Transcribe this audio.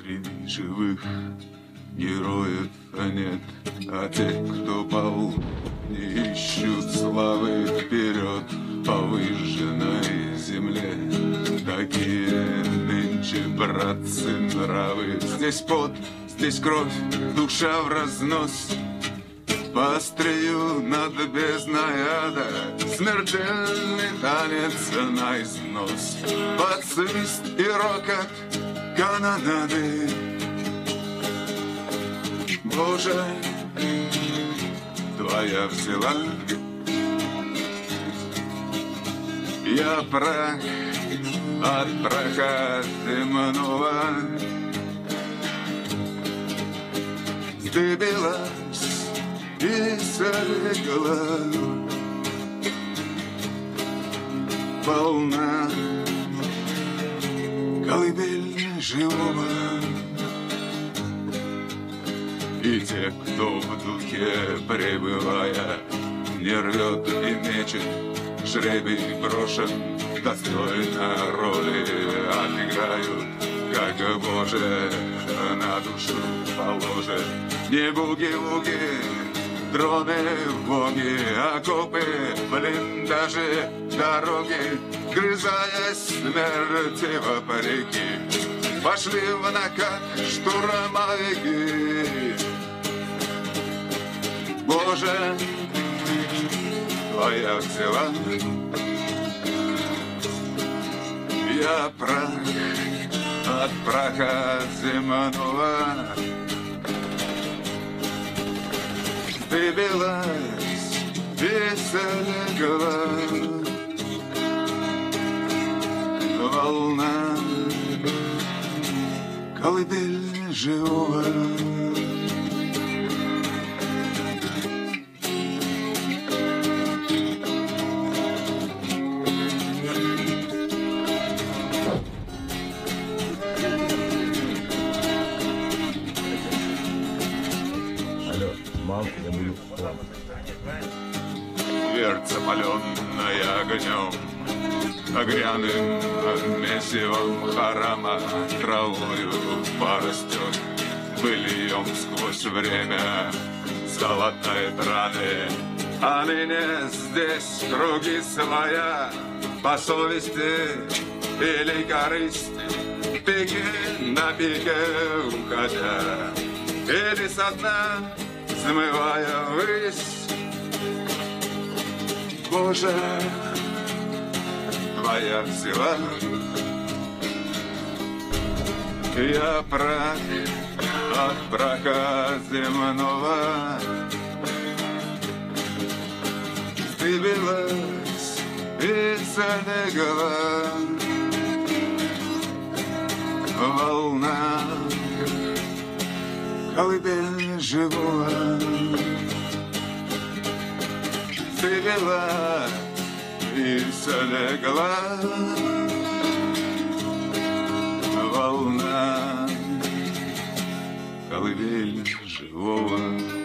Среди живых героев нет, а те, кто пал, не ищут славы вперед по выжженной земле. Такие нынче, братцы, нравы. Здесь пот, здесь кровь, душа в разнос. По острию над бездной ада смертельный танец на износ. Под свист и рокот канонады. Боже, Твоя взяла. Я прах от праха земного. Сдыбилась и залегла волна, колыбель живого. И те, кто в духе пребывая не рвет и мечет, жребий брошен, достойно роли отыграют, как Боже на душу положит. Не буги-вуги, дроны, боги, окопы, блиндажи, дороги, грызаясь смерти вопреки, пошли в накат штурмовики. Боже, Твоя взяла. Я прах от праха земного. Сдыбилась и залегла волна, колыбель живого. Твердь запаленная огнем, огряным месивом харама, травою порастет быльем сквозь время золотой траны. А ныне здесь круги своя по совести или корысти, пики на пике уходя, или со дна смывая ввысь. Боже, Твоя взяла. Я прах от праха земного. Сдыбилась и залегла волна, колыбель живого. Сдыбила и залегла волна, колыбель живого.